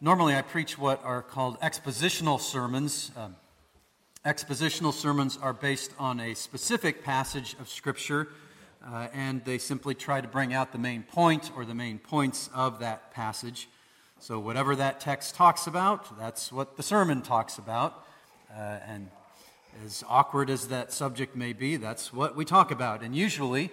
Normally I preach what are called expositional sermons. Expositional sermons are based on a specific passage of Scripture, and they simply try to bring out the main point or the main points of that passage. So whatever that text talks about, that's what the sermon talks about. And as awkward as that subject may be, that's what we talk about. And usually,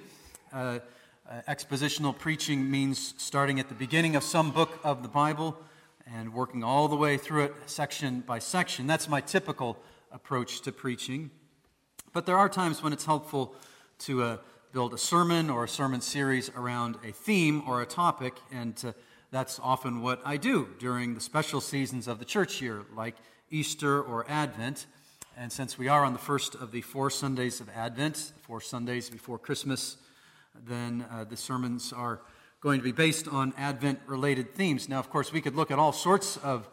expositional preaching means starting at the beginning of some book of the Bible and working all the way through it section by section. That's my typical approach to preaching. But there are times when it's helpful to build a sermon or a sermon series around a theme or a topic, and that's often what I do during the special seasons of the church year, like Easter or Advent. And since we are on the first of the 4 Sundays of Advent, 4 Sundays before Christmas, then the sermons are going to be based on Advent-related themes. Now, of course, we could look at all sorts of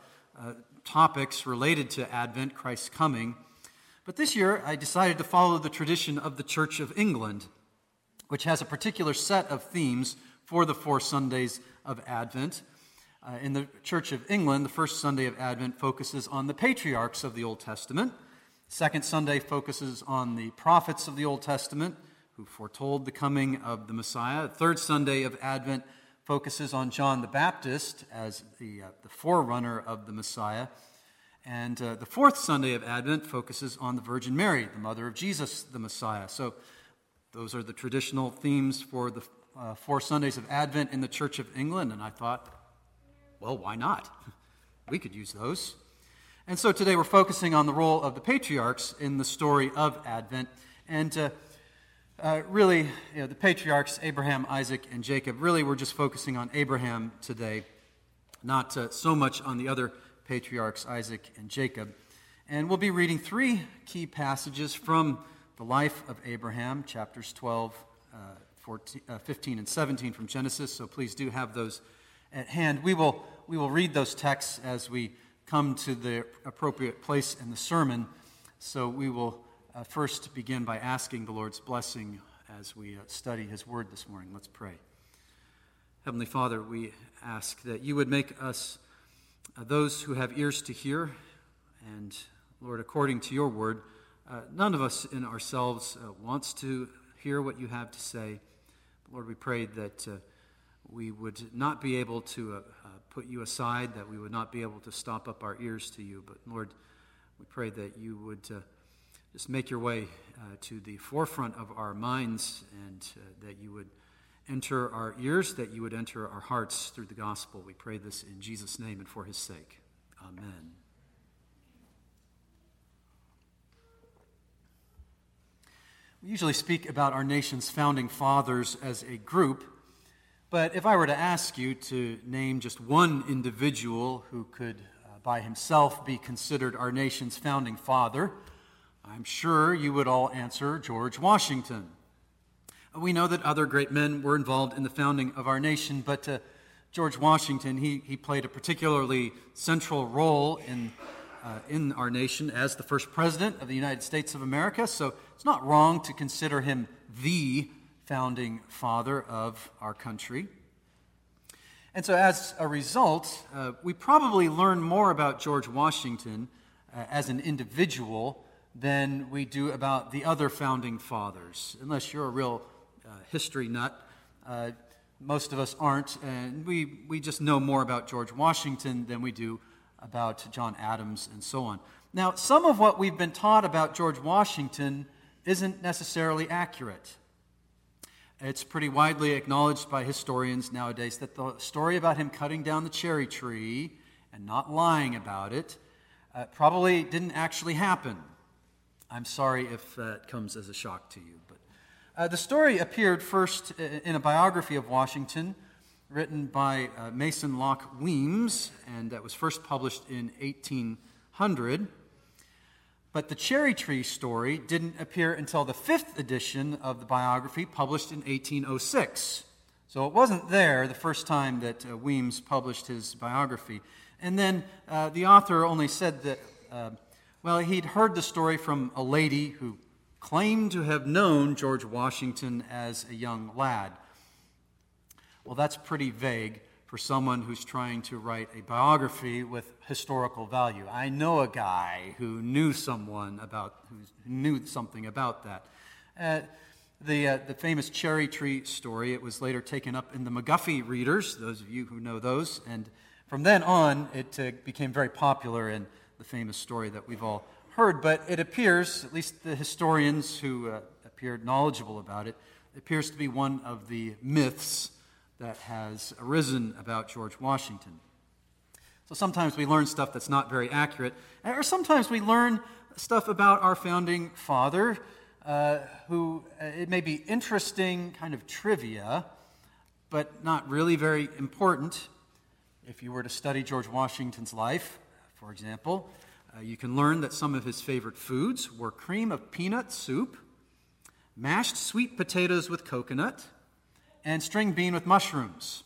topics related to Advent, Christ's coming. But this year, I decided to follow the tradition of the Church of England, which has a particular set of themes for the 4 Sundays of Advent. In the Church of England, the first Sunday of Advent focuses on the patriarchs of the Old Testament. Second Sunday focuses on the prophets of the Old Testament, who foretold the coming of the Messiah. Third Sunday of Advent focuses on John the Baptist as the forerunner of the Messiah. And the fourth Sunday of Advent focuses on the Virgin Mary, the mother of Jesus, the Messiah. So those are the traditional themes for the 4 Sundays of Advent in the Church of England. And I thought, well, why not? We could use those. And so today we're focusing on the role of the patriarchs in the story of Advent. And really, the patriarchs, Abraham, Isaac, and Jacob, really we're just focusing on Abraham today, not so much on the other patriarchs, Isaac and Jacob. And we'll be reading 3 key passages from the life of Abraham, chapters 12, 15, and 17 from Genesis, so please do have those at hand. We will read those texts as we come to the appropriate place in the sermon, so we will first begin by asking the Lord's blessing as we study His Word this morning. Let's pray. Heavenly Father, we ask that You would make us those who have ears to hear, and Lord, according to Your Word, none of us in ourselves wants to hear what You have to say. Lord, we pray that we would not be able to put You aside, that we would not be able to stop up our ears to You, but Lord, we pray that You would just make Your way to the forefront of our minds, and that You would enter our ears, that You would enter our hearts through the gospel. We pray this in Jesus' name and for His sake. Amen. We usually speak about our nation's founding fathers as a group, but if I were to ask you to name just one individual who could by himself be considered our nation's founding father, I'm sure you would all answer George Washington. We know that other great men were involved in the founding of our nation, but George Washington, he played a particularly central role in our nation as the first president of the United States of America, so it's not wrong to consider him the founding father of our country. And so as a result, we probably learn more about George Washington as an individual than we do about the other founding fathers. Unless you're a real history nut, most of us aren't, and we just know more about George Washington than we do about John Adams and so on. Now, some of what we've been taught about George Washington isn't necessarily accurate. It's pretty widely acknowledged by historians nowadays that the story about him cutting down the cherry tree and not lying about it probably didn't actually happen. I'm sorry if that comes as a shock to you. But the story appeared first in a biography of Washington written by Mason Locke Weems, and that was first published in 1800. But the cherry tree story didn't appear until the 5th edition of the biography, published in 1806. So it wasn't there the first time that Weems published his biography. And then the author only said that, he'd heard the story from a lady who claimed to have known George Washington as a young lad. Well, that's pretty vague for someone who's trying to write a biography with historical value. I know a guy who knew something about that. The famous cherry tree story, it was later taken up in the McGuffey Readers, those of you who know those, and from then on it became very popular in the famous story that we've all heard. But it appears, at least the historians who appeared knowledgeable about it, it appears to be one of the myths that has arisen about George Washington. So sometimes we learn stuff that's not very accurate, or sometimes we learn stuff about our founding father who it may be interesting kind of trivia, but not really very important. If you were to study George Washington's life, for example, you can learn that some of his favorite foods were cream of peanut soup, mashed sweet potatoes with coconut, and string bean with mushrooms.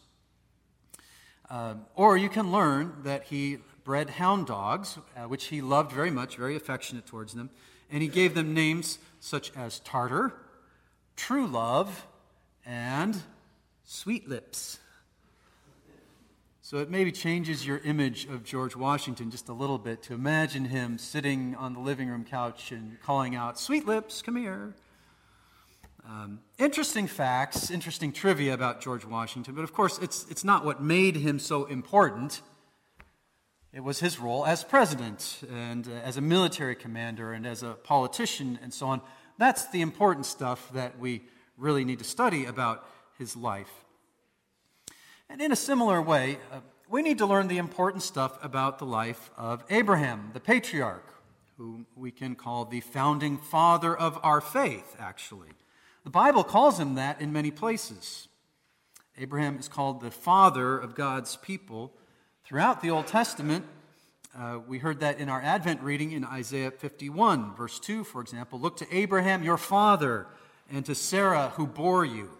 Or you can learn that he bred hound dogs, which he loved very much, very affectionate towards them, and he gave them names such as Tartar, True Love, and Sweet Lips. So it maybe changes your image of George Washington just a little bit to imagine him sitting on the living room couch and calling out, "Sweet Lips, come here." Interesting facts, interesting trivia about George Washington, but of course it's not what made him so important. It was his role as president and as a military commander and as a politician and so on. That's the important stuff that we really need to study about his life. And in a similar way, we need to learn the important stuff about the life of Abraham, the patriarch, who we can call the founding father of our faith, actually. The Bible calls him that in many places. Abraham is called the father of God's people. Throughout the Old Testament, we heard that in our Advent reading in Isaiah 51, verse 2, for example. "Look to Abraham, your father, and to Sarah, who bore you."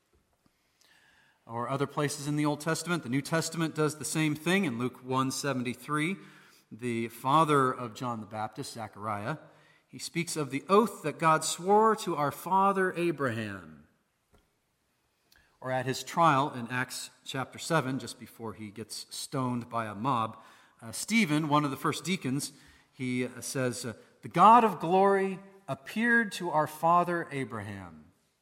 Or other places in the Old Testament. The New Testament does the same thing. In Luke 1:73, the father of John the Baptist, Zechariah, he speaks of the oath that God swore to our father Abraham. Or at his trial in Acts chapter 7, just before he gets stoned by a mob, Stephen, one of the first deacons, he says, "The God of glory appeared to our father Abraham."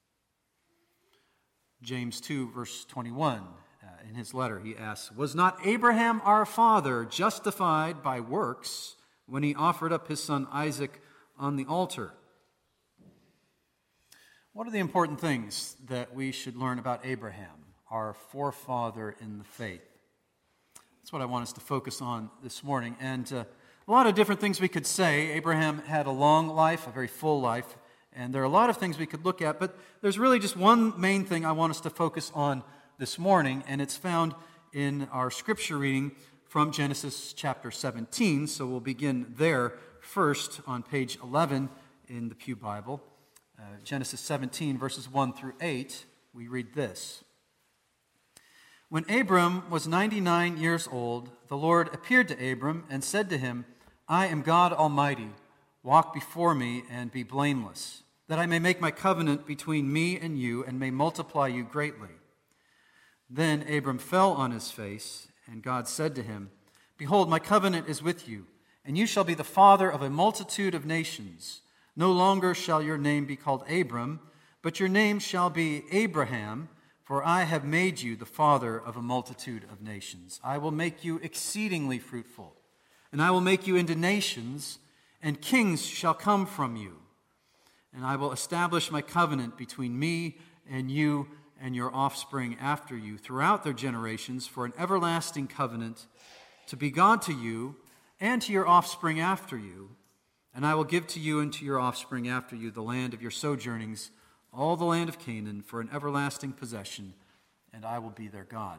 James 2, verse 21, in his letter, he asks, "Was not Abraham our father justified by works when he offered up his son Isaac on the altar?" What are the important things that we should learn about Abraham, our forefather in the faith? That's what I want us to focus on this morning. And a lot of different things we could say. Abraham had a long life, a very full life, and there are a lot of things we could look at, but there's really just one main thing I want us to focus on this morning, and it's found in our scripture reading from Genesis chapter 17. So we'll begin there first on page 11 in the Pew Bible. Genesis 17, verses 1 through 8, we read this. "When Abram was 99 years old, the Lord appeared to Abram and said to him, 'I am God Almighty. Walk before me and be blameless, that I may make my covenant between me and you and may multiply you greatly.' Then Abram fell on his face, and God said to him, 'Behold, my covenant is with you, and you shall be the father of a multitude of nations. No longer shall your name be called Abram, but your name shall be Abraham, for I have made you the father of a multitude of nations. I will make you exceedingly fruitful, and I will make you into nations, and kings shall come from you. And I will establish my covenant between me and you and your offspring after you throughout their generations for an everlasting covenant, to be God to you and to your offspring after you. And I will give to you and to your offspring after you the land of your sojournings, all the land of Canaan, for an everlasting possession, and I will be their God.'"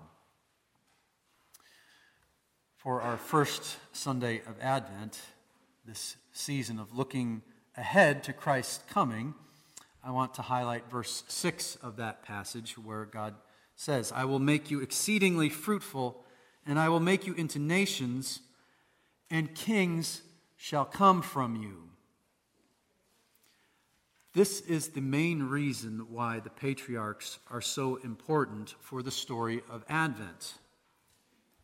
For our first Sunday of Advent, this season of looking ahead to Christ's coming, I want to highlight verse 6 of that passage where God says, "I will make you exceedingly fruitful, and I will make you into nations, and kings shall come from you." This is the main reason why the patriarchs are so important for the story of Advent.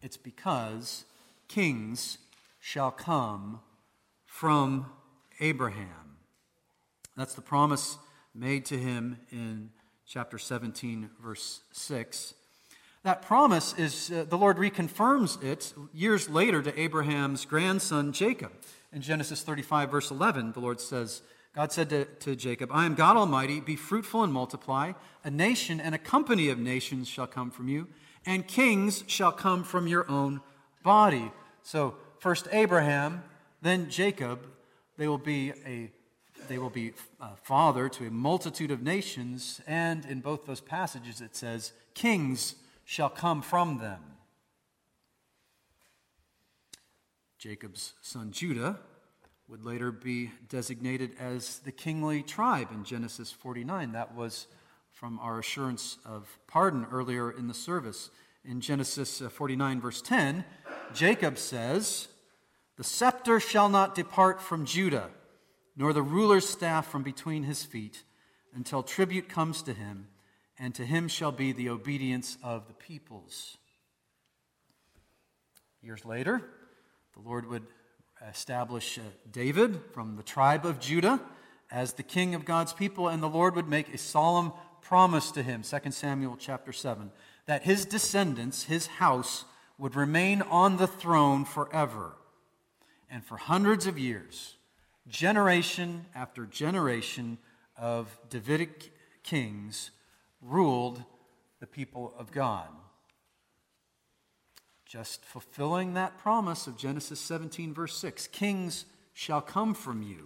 It's because kings shall come from Abraham. That's the promise made to him in chapter 17, verse 6. That promise is, the Lord reconfirms it years later to Abraham's grandson Jacob. In Genesis 35, verse 11, the Lord says, God said to Jacob, I am God Almighty, be fruitful and multiply. A nation and a company of nations shall come from you, and kings shall come from your own body. So first Abraham, then Jacob, they will be a father to a multitude of nations, and in both those passages it says, kings shall come from them. Jacob's son Judah would later be designated as the kingly tribe in Genesis 49. That was from our assurance of pardon earlier in the service. In Genesis 49, verse 10, Jacob says, the scepter shall not depart from Judah, nor the ruler's staff from between his feet, until tribute comes to him, and to him shall be the obedience of the peoples. Years later, the Lord would establish David from the tribe of Judah as the king of God's people, and the Lord would make a solemn promise to him, 2 Samuel chapter 7, that his descendants, his house, would remain on the throne forever. And for hundreds of years, generation after generation of Davidic kings ruled the people of God. Just fulfilling that promise of Genesis 17, verse 6. Kings shall come from you.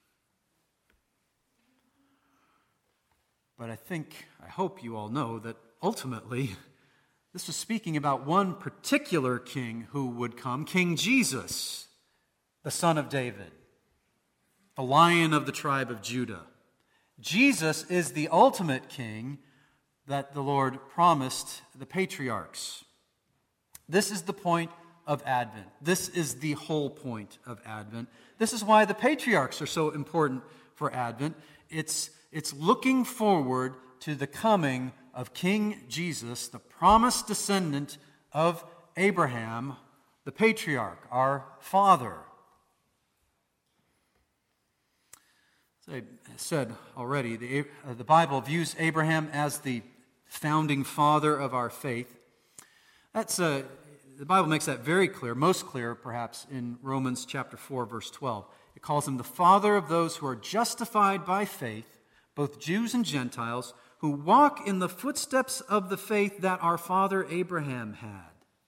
But I hope you all know that ultimately, this was speaking about one particular king who would come, King Jesus, the son of David, the Lion of the tribe of Judah. Jesus is the ultimate king that the Lord promised the patriarchs. This is the point of Advent. This is the whole point of Advent. This is why the patriarchs are so important for Advent. It's looking forward to the coming of King Jesus, the promised descendant of Abraham, the patriarch, our father. As I said already, the Bible views Abraham as the founding father of our faith. The Bible makes that very clear, most clear perhaps in Romans chapter 4, verse 12. It calls him the father of those who are justified by faith, both Jews and Gentiles, who walk in the footsteps of the faith that our father Abraham had.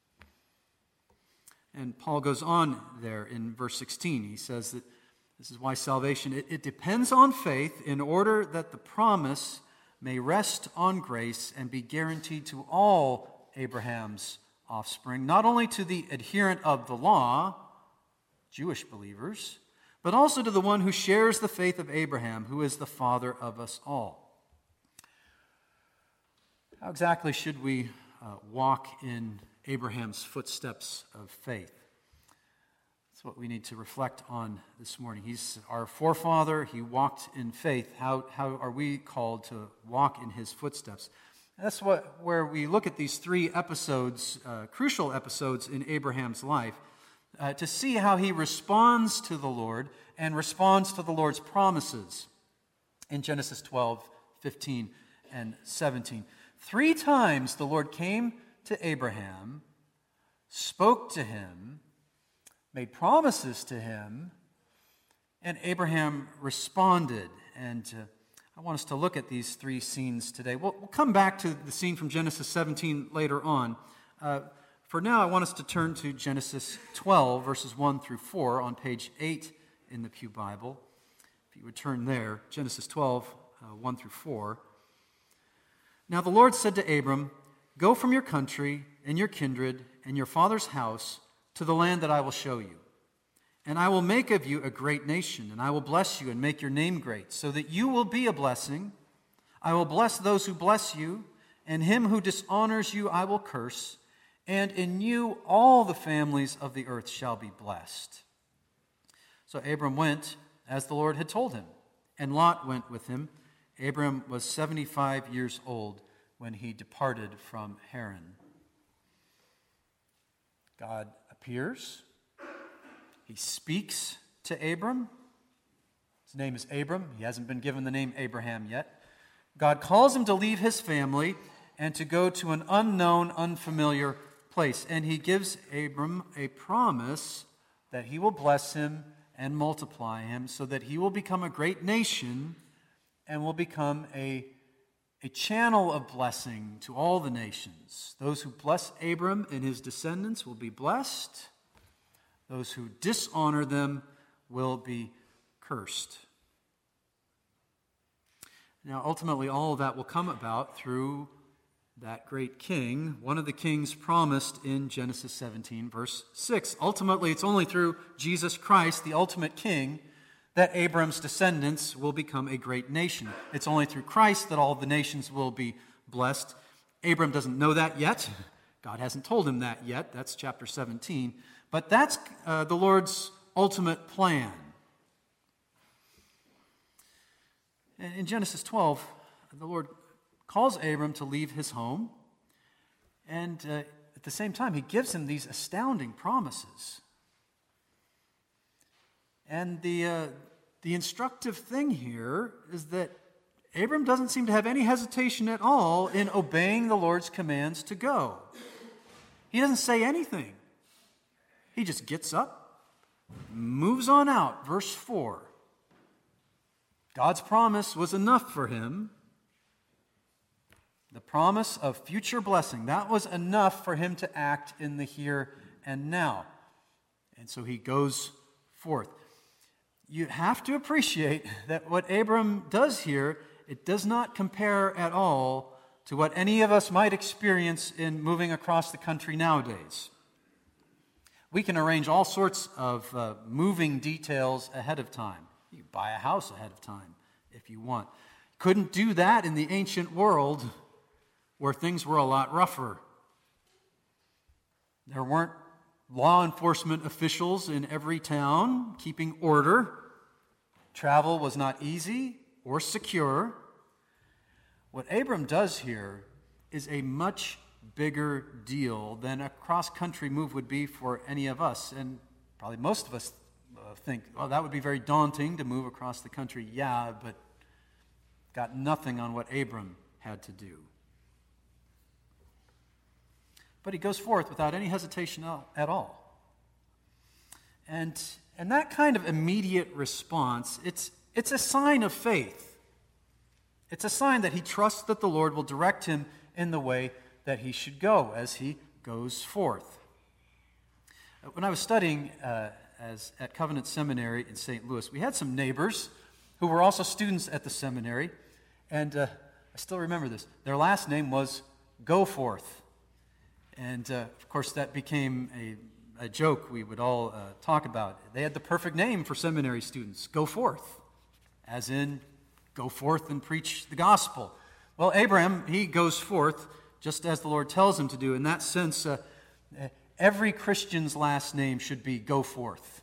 And Paul goes on there in verse 16. He says that this is why salvation, it depends on faith in order that the promise may rest on grace and be guaranteed to all Abraham's offspring, not only to the adherent of the law, Jewish believers, but also to the one who shares the faith of Abraham, who is the father of us all. How exactly should we walk in Abraham's footsteps of faith? That's what we need to reflect on this morning. He's our forefather. He walked in faith. How are we called to walk in his footsteps? That's where we look at these three episodes, crucial episodes in Abraham's life, to see how he responds to the Lord and responds to the Lord's promises in Genesis 12, 15, and 17. 3 times the Lord came to Abraham, spoke to him, made promises to him, and Abraham responded. And I want us to look at these 3 scenes today. We'll come back to the scene from Genesis 17 later on. For now, I want us to turn to Genesis 12, verses 1 through 4 on page 8 in the Pew Bible. If you would turn there, Genesis 12, 1 through 4. Now the Lord said to Abram, "Go from your country and your kindred and your father's house to the land that I will show you. And I will make of you a great nation, and I will bless you and make your name great, so that you will be a blessing. I will bless those who bless you, and him who dishonors you I will curse, and in you all the families of the earth shall be blessed." So Abram went as the Lord had told him, and Lot went with him. Abram was 75 years old when he departed from Haran. God appears. He speaks to Abram. His name is Abram. He hasn't been given the name Abraham yet. God calls him to leave his family and to go to an unknown, unfamiliar place. And he gives Abram a promise that he will bless him and multiply him so that he will become a great nation and will become a channel of blessing to all the nations. Those who bless Abram and his descendants will be blessed. Those who dishonor them will be cursed. Now, ultimately, all of that will come about through that great king, one of the kings promised in Genesis 17, verse 6. Ultimately, it's only through Jesus Christ, the ultimate king, that Abram's descendants will become a great nation. It's only through Christ that all the nations will be blessed. Abram doesn't know that yet. God hasn't told him that yet. That's chapter 17. But that's the Lord's ultimate plan. In Genesis 12, the Lord calls Abram to leave his home, and at the same time, he gives him these astounding promises. And the instructive thing here is that Abram doesn't seem to have any hesitation at all in obeying the Lord's commands to go. He doesn't say anything. He just gets up, moves on out. Verse 4. God's promise was enough for him. The promise of future blessing, that was enough for him to act in the here and now. And so he goes forth. You have to appreciate that what Abram does here, it does not compare at all to what any of us might experience in moving across the country nowadays. We can arrange all sorts of moving details ahead of time. You can buy a house ahead of time if you want. Couldn't do that in the ancient world where things were a lot rougher. There weren't law enforcement officials in every town keeping order. Travel was not easy or secure. What Abram does here is a much bigger deal than a cross-country move would be for any of us. And probably most of us think, well, that would be very daunting to move across the country. Yeah, but got nothing on what Abram had to do. But he goes forth without any hesitation at all. And that kind of immediate response, it's a sign of faith. It's a sign that he trusts that the Lord will direct him in the way that he should go as he goes forth. When I was studying at Covenant Seminary in St. Louis, we had some neighbors who were also students at the seminary, and I still remember this. Their last name was Goforth. And, of course, that became a joke we would all talk about. They had the perfect name for seminary students, Go Forth, as in go forth and preach the gospel. Well, Abraham, he goes forth just as the Lord tells him to do. In that sense, every Christian's last name should be Go Forth.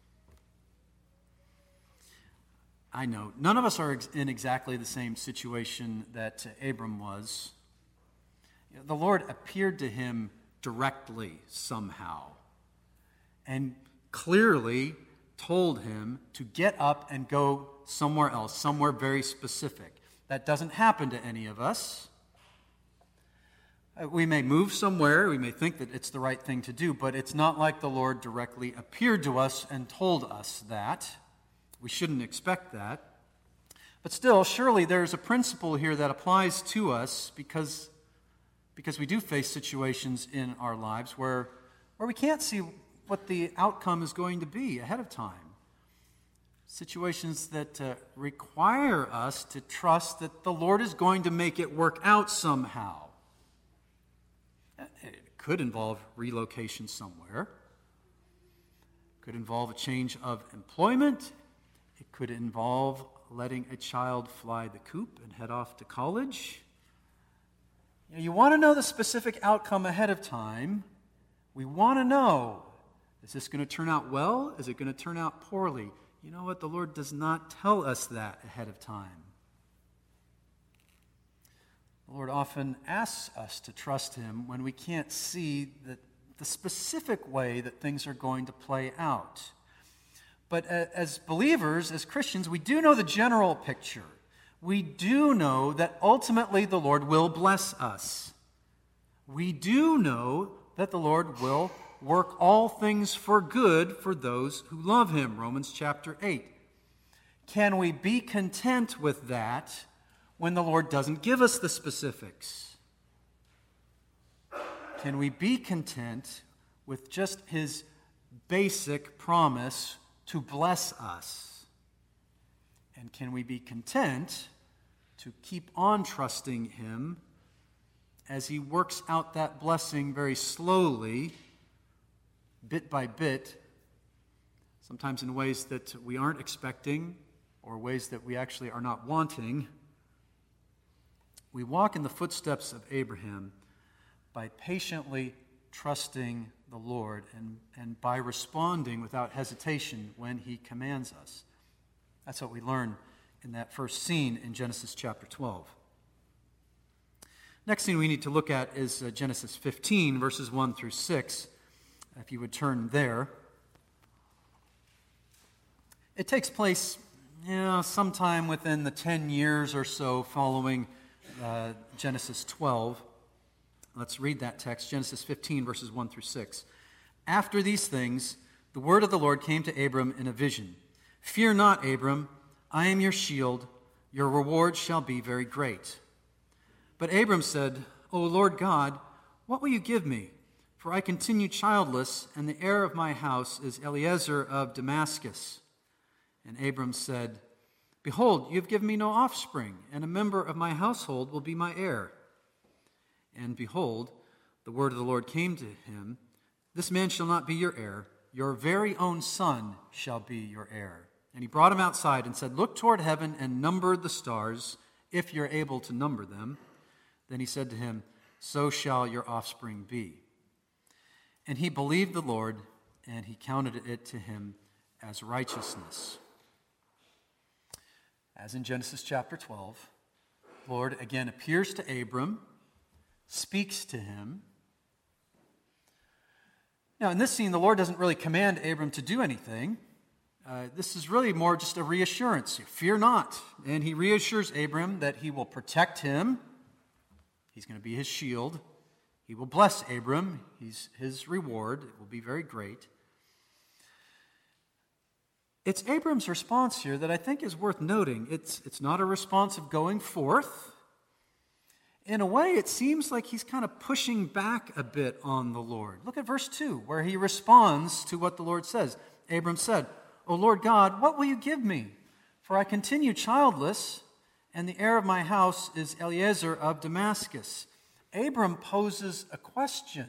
I know, none of us are in exactly the same situation that Abram was. The Lord appeared to him directly somehow and clearly told him to get up and go somewhere else, somewhere very specific. That doesn't happen to any of us. We may move somewhere, we may think that it's the right thing to do, but it's not like the Lord directly appeared to us and told us that. We shouldn't expect that. But still, surely there's a principle here that applies to us because we do face situations in our lives where we can't see what the outcome is going to be ahead of time. Situations that require us to trust that the Lord is going to make it work out somehow. It could involve relocation somewhere. It could involve a change of employment. It could involve letting a child fly the coop and head off to college. You want to know the specific outcome ahead of time. We want to know, is this going to turn out well? Is it going to turn out poorly? You know what? The Lord does not tell us that ahead of time. The Lord often asks us to trust Him when we can't see the specific way that things are going to play out. But as believers, as Christians, we do know the general picture. We do know that ultimately the Lord will bless us. We do know that the Lord will work all things for good for those who love him, Romans chapter 8. Can we be content with that when the Lord doesn't give us the specifics? Can we be content with just his basic promise to bless us? And can we be content to keep on trusting him as he works out that blessing very slowly, bit by bit, sometimes in ways that we aren't expecting or ways that we actually are not wanting? We walk in the footsteps of Abraham by patiently trusting the Lord and by responding without hesitation when he commands us. That's what we learn in that first scene in Genesis chapter 12. Next thing we need to look at is Genesis 15, verses 1 through 6. If you would turn there. It takes place sometime within the 10 years or so following Genesis 12. Let's read that text, Genesis 15, verses 1 through 6. After these things, the word of the Lord came to Abram in a vision. Fear not, Abram, I am your shield. Your reward shall be very great. But Abram said, O Lord God, what will you give me? For I continue childless, and the heir of my house is Eliezer of Damascus. And Abram said, Behold, you have given me no offspring, and a member of my household will be my heir. And behold, the word of the Lord came to him, This man shall not be your heir, your very own son shall be your heir. And he brought him outside and said, Look toward heaven and number the stars, if you're able to number them. Then he said to him, So shall your offspring be. And he believed the Lord, and he counted it to him as righteousness. As in Genesis chapter 12, the Lord again appears to Abram, speaks to him. Now, in this scene, the Lord doesn't really command Abram to do anything. This is really more just a reassurance. Fear not. And he reassures Abram that he will protect him. He's going to be his shield. He will bless Abram. His reward. It will be very great. It's Abram's response here that I think is worth noting. It's not a response of going forth. In a way, it seems like he's kind of pushing back a bit on the Lord. Look at verse 2, where he responds to what the Lord says. Abram said, O Lord God, what will you give me? For I continue childless, and the heir of my house is Eliezer of Damascus. Abram poses a question.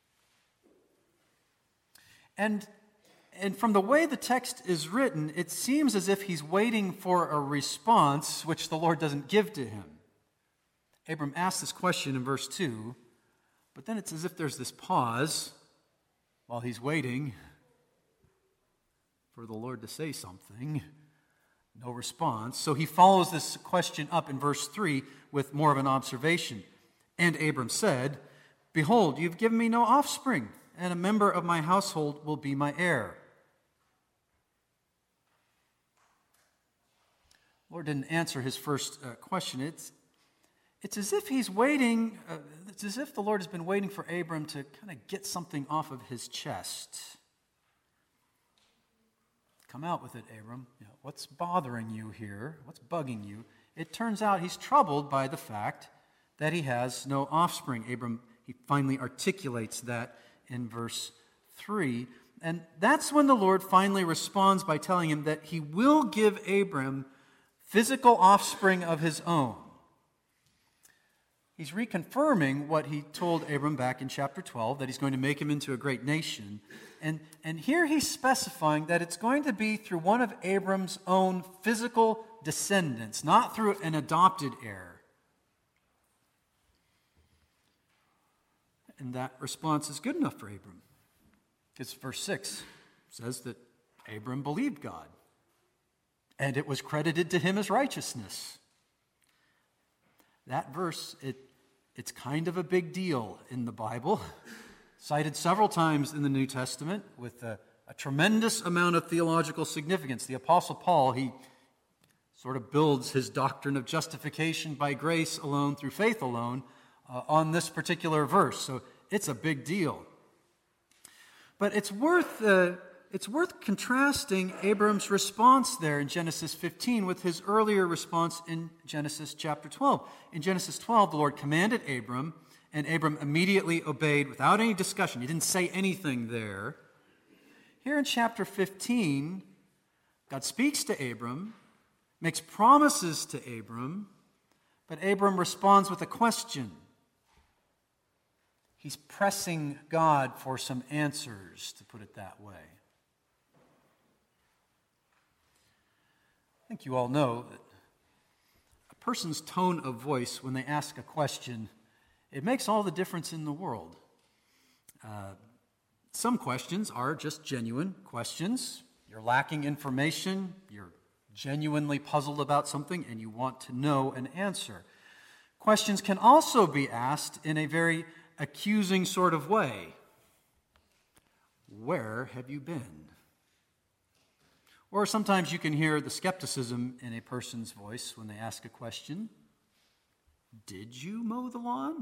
And from the way the text is written, it seems as if he's waiting for a response which the Lord doesn't give to him. Abram asks this question in verse 2, but then it's as if there's this pause while he's waiting for the Lord to say something. No response. So he follows this question up in verse 3 with more of an observation. And Abram said, Behold, you've given me no offspring, and a member of my household will be my heir. The Lord didn't answer his first question. It's as if he's waiting, it's as if the Lord has been waiting for Abram to kind of get something off of his chest. Come out with it, Abram. What's bothering you here? What's bugging you? It turns out he's troubled by the fact that he has no offspring. Abram, he finally articulates that in verse 3. And that's when the Lord finally responds by telling him that he will give Abram physical offspring of his own. He's reconfirming what he told Abram back in chapter 12, that he's going to make him into a great nation. And here he's specifying that it's going to be through one of Abram's own physical descendants, not through an adopted heir. And that response is good enough for Abram. Because verse 6 says that Abram believed God, and it was credited to him as righteousness. That verse, it's kind of a big deal in the Bible. cited several times in the New Testament with a tremendous amount of theological significance. The Apostle Paul, he sort of builds his doctrine of justification by grace alone through faith alone on this particular verse. So it's a big deal. But it's worth contrasting Abram's response there in Genesis 15 with his earlier response in Genesis chapter 12. In Genesis 12, the Lord commanded Abram, and Abram immediately obeyed without any discussion. He didn't say anything there. Here in chapter 15, God speaks to Abram, makes promises to Abram, but Abram responds with a question. He's pressing God for some answers, to put it that way. I think you all know that a person's tone of voice when they ask a question, it makes all the difference in the world. Some questions are just genuine questions. You're lacking information, you're genuinely puzzled about something, and you want to know an answer. Questions can also be asked in a very accusing sort of way. Where have you been? Or sometimes you can hear the skepticism in a person's voice when they ask a question. Did you mow the lawn?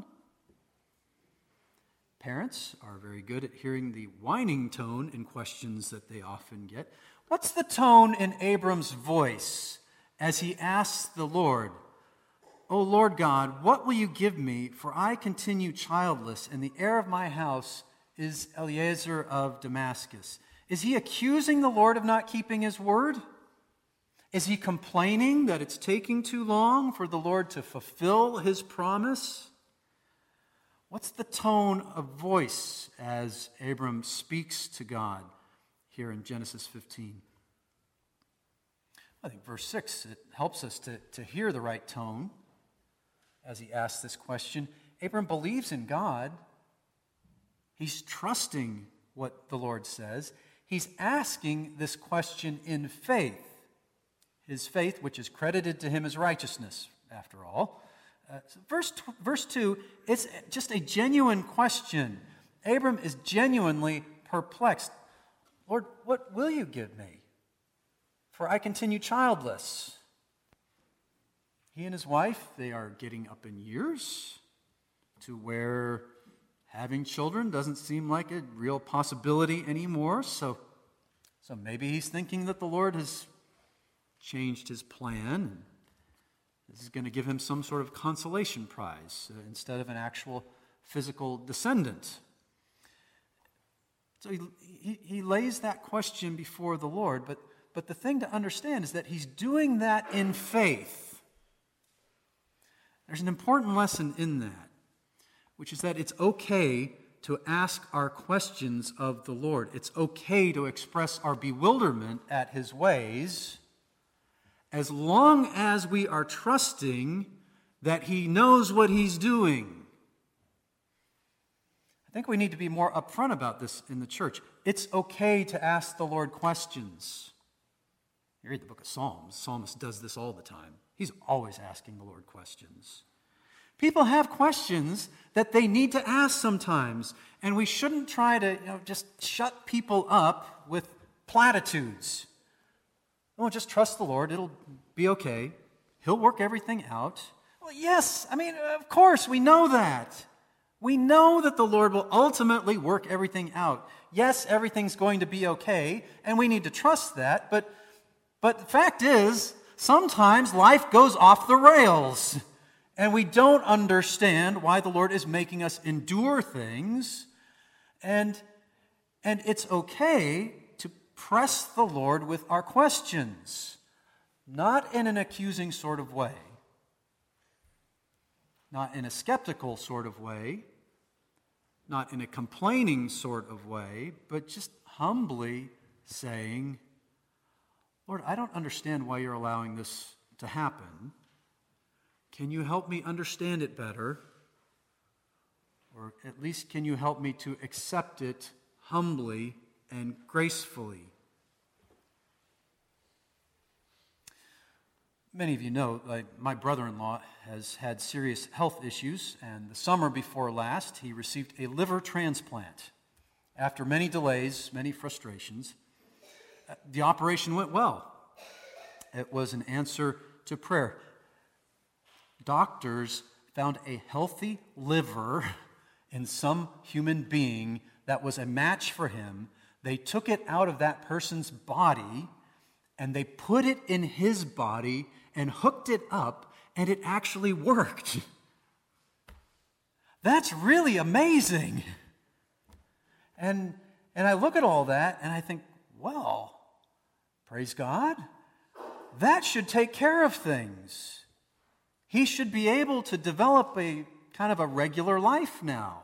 Parents are very good at hearing the whining tone in questions that they often get. What's the tone in Abram's voice as he asks the Lord, "O Lord God, what will you give me? For I continue childless, and the heir of my house is Eliezer of Damascus." Is he accusing the Lord of not keeping his word? Is he complaining that it's taking too long for the Lord to fulfill his promise? What's the tone of voice as Abram speaks to God here in Genesis 15? I think verse 6, it helps us to hear the right tone as he asks this question. Abram believes in God. He's trusting what the Lord says. He's asking this question in faith. His faith, which is credited to him as righteousness, after all. Verse 2, it's just a genuine question. Abram is genuinely perplexed. Lord, what will you give me? For I continue childless. He and his wife, they are getting up in years to where having children doesn't seem like a real possibility anymore. So maybe he's thinking that the Lord has changed his plan, and this is going to give him some sort of consolation prize instead of an actual physical descendant. So he lays that question before the Lord, but the thing to understand is that he's doing that in faith. There's an important lesson in that, which is that it's okay to ask our questions of the Lord. It's okay to express our bewilderment at his ways, as long as we are trusting that he knows what he's doing. I think we need to be more upfront about this in the church. It's okay to ask the Lord questions. You read the book of Psalms. The psalmist does this all the time. He's always asking the Lord questions. People have questions that they need to ask sometimes, and we shouldn't try to just shut people up with platitudes. Oh, just trust the Lord. It'll be okay. He'll work everything out. Well, yes, of course, we know that. We know that the Lord will ultimately work everything out. Yes, everything's going to be okay, and we need to trust that, but the fact is, sometimes life goes off the rails, and we don't understand why the Lord is making us endure things, and it's okay to press the Lord with our questions, not in an accusing sort of way, not in a skeptical sort of way, not in a complaining sort of way, but just humbly saying, Lord, I don't understand why you're allowing this to happen. Can you help me understand it better? Or at least can you help me to accept it humbly and gracefully? Many of you know, my brother-in-law has had serious health issues, and the summer before last, he received a liver transplant. After many delays, many frustrations, the operation went well. It was an answer to prayer. Doctors found a healthy liver in some human being that was a match for him. They took it out of that person's body, and they put it in his body and hooked it up, and it actually worked. That's really amazing. And I look at all that, and I think, well, praise God. That should take care of things. He should be able to develop a kind of a regular life now.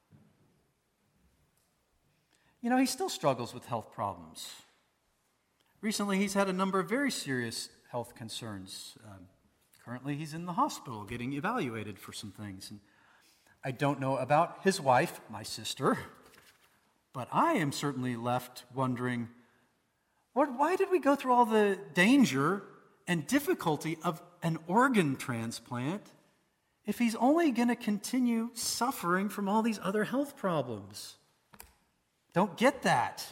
You know, he still struggles with health problems. Recently, he's had a number of very serious health concerns. Currently, he's in the hospital getting evaluated for some things. And I don't know about his wife, my sister, but I am certainly left wondering, Lord, why did we go through all the danger and difficulty of an organ transplant if he's only going to continue suffering from all these other health problems? Don't get that.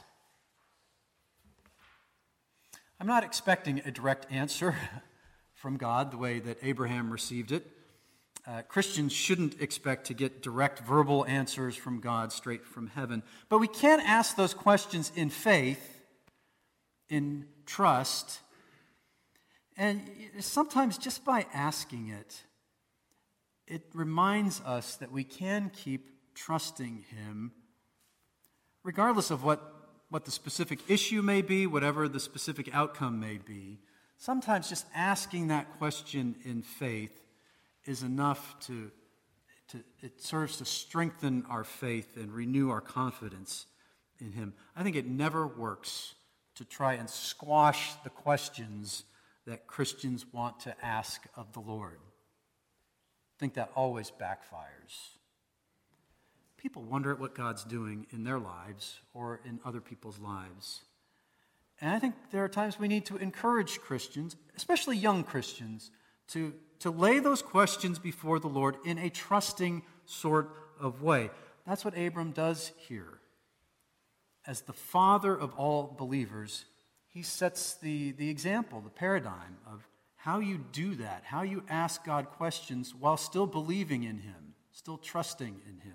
I'm not expecting a direct answer from God the way that Abraham received it. Christians shouldn't expect to get direct verbal answers from God straight from heaven. But we can ask those questions in faith, in trust, and sometimes just by asking it, it reminds us that we can keep trusting Him regardless of what the specific issue may be, whatever the specific outcome may be. Sometimes just asking that question in faith is enough it serves to strengthen our faith and renew our confidence in Him. I think it never works to try and squash the questions that Christians want to ask of the Lord. I think that always backfires. People wonder at what God's doing in their lives or in other people's lives. And I think there are times we need to encourage Christians, especially young Christians, to lay those questions before the Lord in a trusting sort of way. That's what Abram does here. As the father of all believers, he sets the example, the paradigm of how you do that, how you ask God questions while still believing in Him, still trusting in Him.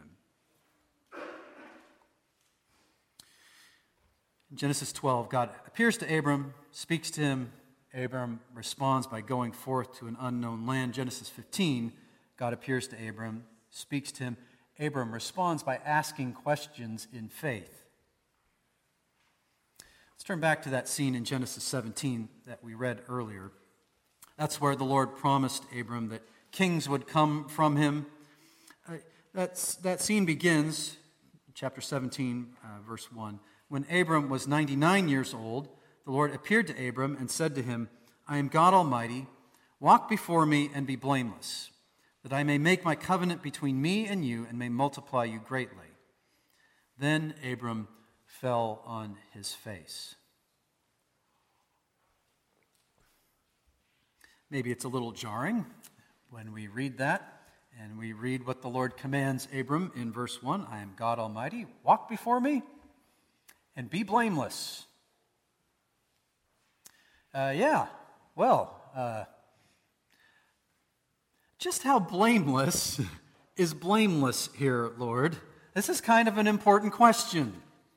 In Genesis 12, God appears to Abram, speaks to him. Abram responds by going forth to an unknown land. Genesis 15, God appears to Abram, speaks to him. Abram responds by asking questions in faith. Let's turn back to that scene in Genesis 17 that we read earlier. That's where the Lord promised Abram that kings would come from him. That scene begins, chapter 17, verse 1. When Abram was 99 years old, the Lord appeared to Abram and said to him, I am God Almighty. Walk before me and be blameless, that I may make my covenant between me and you and may multiply you greatly. Then Abram fell on his face. Maybe it's a little jarring when we read that, and we read what the Lord commands Abram in verse 1. I am God Almighty. Walk before me and be blameless. Just how blameless is blameless here, Lord? This is kind of an important question.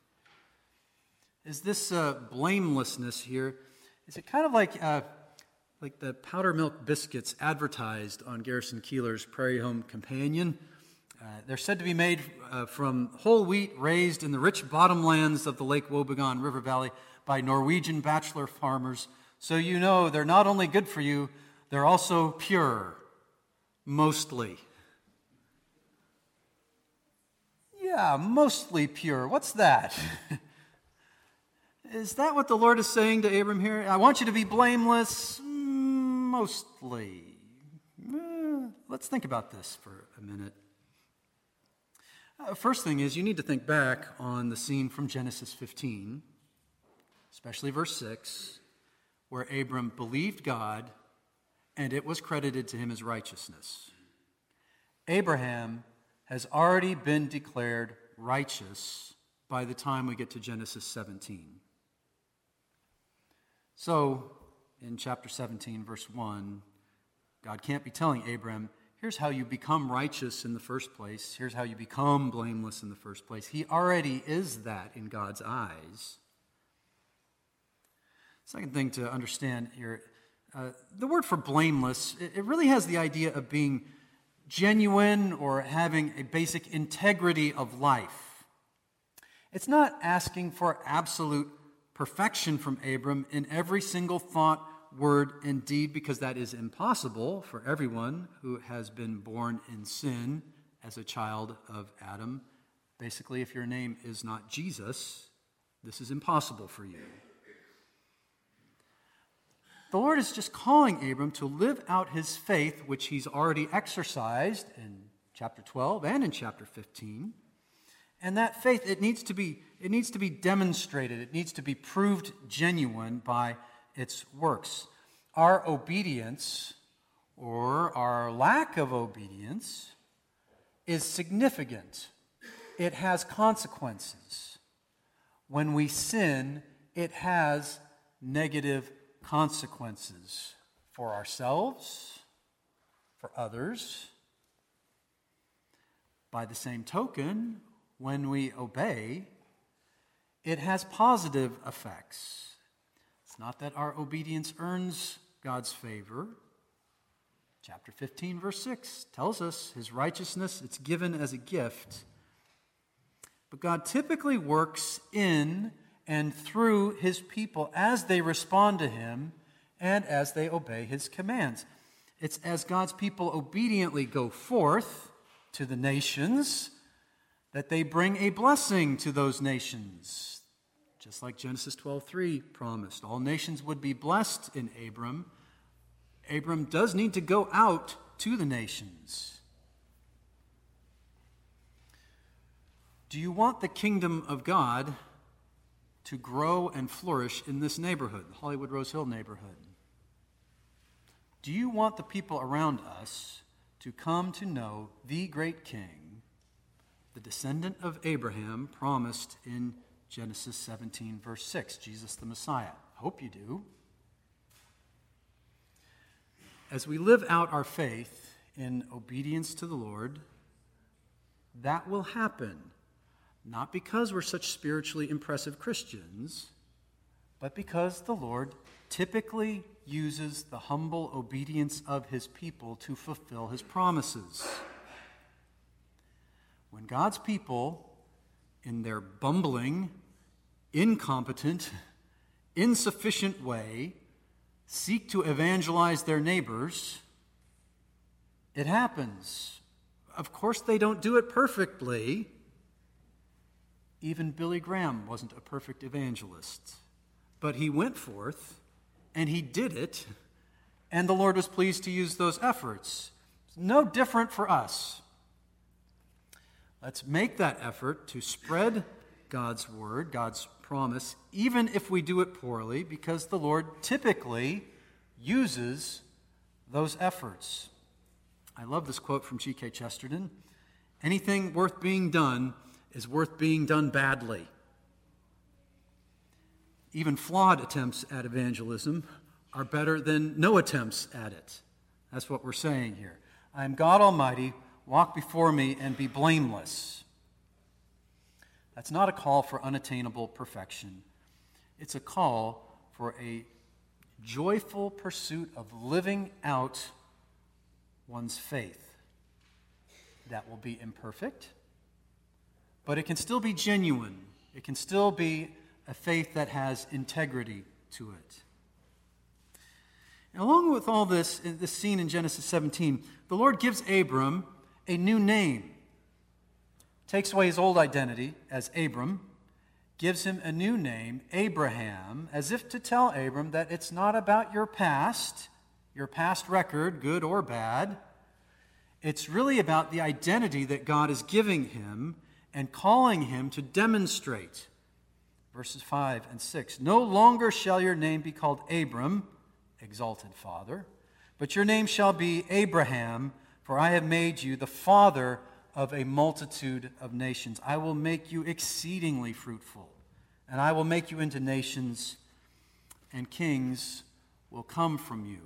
Is this blamelessness here, is it kind of like the powder milk biscuits advertised on Garrison Keillor's Prairie Home Companion? They're said to be made from whole wheat raised in the rich bottomlands of the Lake Wobegon River Valley by Norwegian bachelor farmers. So you know they're not only good for you, they're also pure, mostly. Yeah, mostly pure. What's that? Is that what the Lord is saying to Abram here? I want you to be blameless, mostly. Let's think about this for a minute. First thing is you need to think back on the scene from Genesis 15, especially verse 6, where Abram believed God and it was credited to him as righteousness. Abraham has already been declared righteous by the time we get to Genesis 17. So, in chapter 17, verse 1, God can't be telling Abraham, here's how you become righteous in the first place. Here's how you become blameless in the first place. He already is that in God's eyes. Second thing to understand here, the word for blameless, it really has the idea of being genuine or having a basic integrity of life. It's not asking for absolute perfection from Abram in every single thought, word, and deed, because that is impossible for everyone who has been born in sin as a child of Adam. Basically, if your name is not Jesus, this is impossible for you. The Lord is just calling Abram to live out his faith, which he's already exercised in chapter 12 and in chapter 15. And that faith, it needs to be demonstrated. It needs to be proved genuine by its works. Our obedience or our lack of obedience is significant. It has consequences. When we sin, it has negative consequences for ourselves, for others. By the same token, when we obey, it has positive effects. It's not that our obedience earns God's favor. Chapter 15, verse 6 tells us his righteousness, it's given as a gift. But God typically works in and through his people as they respond to him and as they obey his commands. It's as God's people obediently go forth to the nations that they bring a blessing to those nations. Just like Genesis 12:3 promised, all nations would be blessed in Abram. Abram does need to go out to the nations. Do you want the kingdom of God to grow and flourish in this neighborhood, the Hollywood Rose Hill neighborhood? Do you want the people around us to come to know the great King, the descendant of Abraham promised in Genesis 17, verse 6, Jesus the Messiah? I hope you do. As we live out our faith in obedience to the Lord, that will happen. Not because we're such spiritually impressive Christians, but because the Lord typically uses the humble obedience of his people to fulfill his promises. When God's people, in their bumbling, incompetent, insufficient way, seek to evangelize their neighbors, it happens. Of course, they don't do it perfectly. Even Billy Graham wasn't a perfect evangelist. But he went forth, and he did it, and the Lord was pleased to use those efforts. It's no different for us. Let's make that effort to spread God's word, God's promise, even if we do it poorly, because the Lord typically uses those efforts. I love this quote from G.K. Chesterton. Anything worth being done is worth being done badly. Even flawed attempts at evangelism are better than no attempts at it. That's what we're saying here. I am God Almighty, walk before me and be blameless. That's not a call for unattainable perfection. It's a call for a joyful pursuit of living out one's faith. That will be imperfect, but it can still be genuine. It can still be a faith that has integrity to it. And along with all this, in this scene in Genesis 17, the Lord gives Abram a new name. Takes away his old identity as Abram, gives him a new name, Abraham, as if to tell Abram that it's not about your past record, good or bad. It's really about the identity that God is giving him and calling him to demonstrate. Verses 5 and 6. No longer shall your name be called Abram, exalted father, but your name shall be Abraham, for I have made you the father of a multitude of nations. I will make you exceedingly fruitful, and I will make you into nations, and kings will come from you.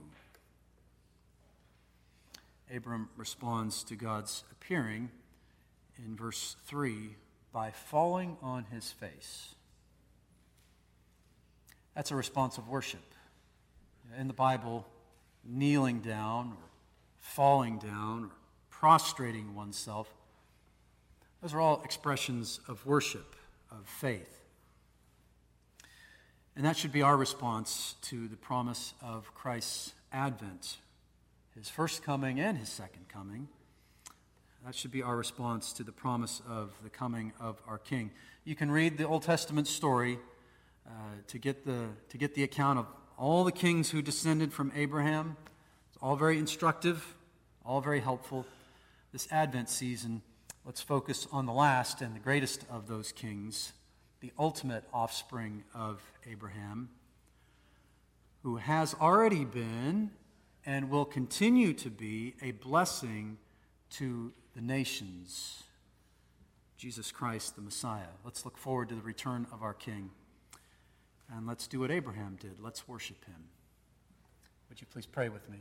Abram responds to God's appearing in verse 3 by falling on his face. That's a response of worship. In the Bible, kneeling down or falling down or prostrating oneself, those are all expressions of worship, of faith. And that should be our response to the promise of Christ's advent, his first coming and his second coming. That should be our response to the promise of the coming of our King. You can read the Old Testament story to get the account of all the kings who descended from Abraham. It's all very instructive, all very helpful. This Advent season, let's focus on the last and the greatest of those kings, the ultimate offspring of Abraham, who has already been and will continue to be a blessing to the nations, Jesus Christ, the Messiah. Let's look forward to the return of our King. And let's do what Abraham did. Let's worship him. Would you please pray with me?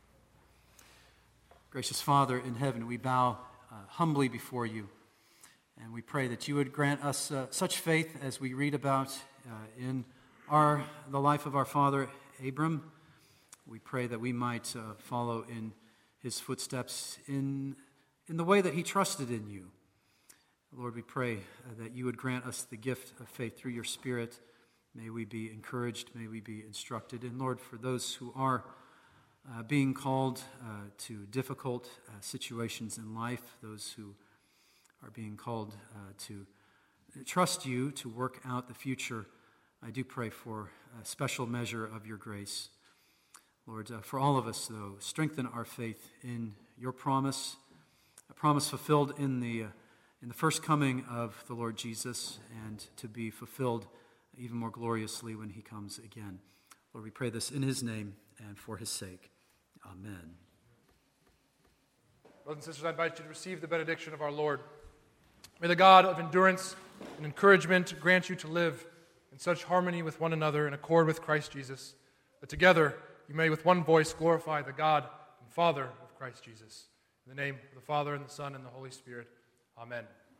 Gracious Father in heaven, we bow humbly before you, and we pray that you would grant us such faith as we read about in the life of our father Abram. We pray that we might follow in his footsteps in the way that he trusted in you. Lord, we pray that you would grant us the gift of faith through your Spirit. May we be encouraged, may we be instructed. And Lord, for those who are being called to difficult situations in life, those who are being called to trust you to work out the future, I do pray for a special measure of your grace. Lord, for all of us, though, strengthen our faith in your promise, a promise fulfilled in the first coming of the Lord Jesus, and to be fulfilled even more gloriously when he comes again. Lord, we pray this in his name and for his sake. Amen. Brothers and sisters, I invite you to receive the benediction of our Lord. May the God of endurance and encouragement grant you to live in such harmony with one another in accord with Christ Jesus, that together you may with one voice glorify the God and Father of Christ Jesus. In the name of the Father, and the Son, and the Holy Spirit. Amen.